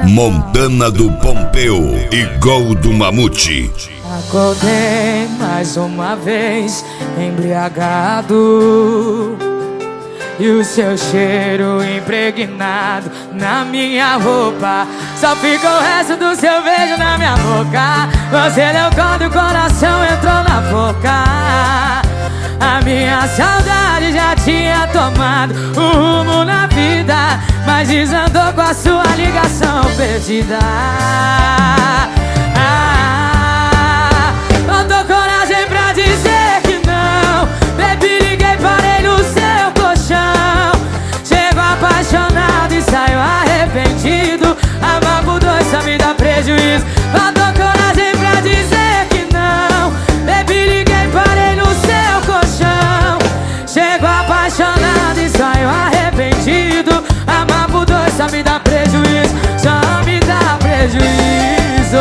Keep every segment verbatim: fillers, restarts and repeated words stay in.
Montana do Pompeu e Gol do Mamute. Acordei mais uma vez embriagado, e o seu cheiro impregnado na minha roupa. Só fica o resto do seu beijo na minha boca. Você deu quando o coração entrou na boca. A minha saudade já tinha tomado o rumo na vida, mas desandou com a sua ligação perdida. Ah, faltou coragem pra dizer que não. Baby, liguei, parei no seu colchão. Chego apaixonado e saio arrependido. Amar por dois só me dá prejuízo. Faltou coragem pra dizer que não. Baby, liguei, parei no seu colchão. Chego apaixonado e saio arrependido. Amar por dois só me dá prejuízo. Só me dá prejuízo.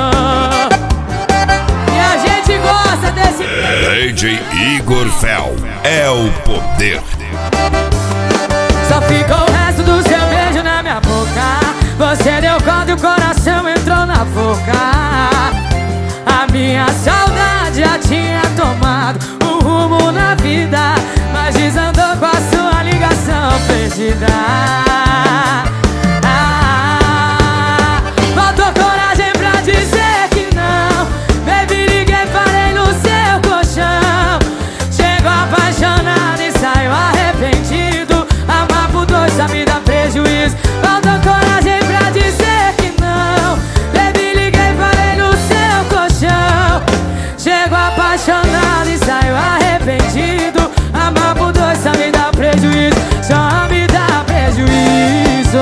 E a gente gosta desse D J Igor Fel é o poder. Só ficou o resto do seu beijo na minha boca. Você deu quando o coração entrou na boca. A minha saudade já tinha tomado o rumo na vida, mas desandou com a sua ligação perdida. Ah, faltou coragem pra dizer que não. Baby, liguei, parei no seu colchão. Chego apaixonado e saio arrependido. Amar por dois só me dá prejuízo. Faltou coragem pra dizer que não. Baby, liguei, parei no seu colchão. Chego apaixonado e saio arrependido. Amar por dois só me dá prejuízo. Só me dá prejuízo.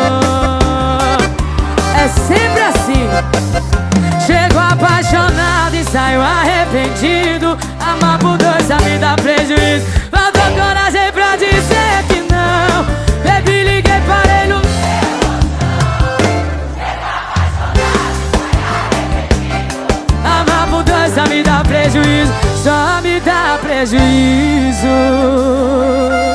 É sempre assim. Chego apaixonado e saio arrependido. Amar por dois só me dá prejuízo. Faltou coragem pra dizer que não. Baby, liguei, parei no amar por dois só me dá prejuízo. Só me dá prejuízo.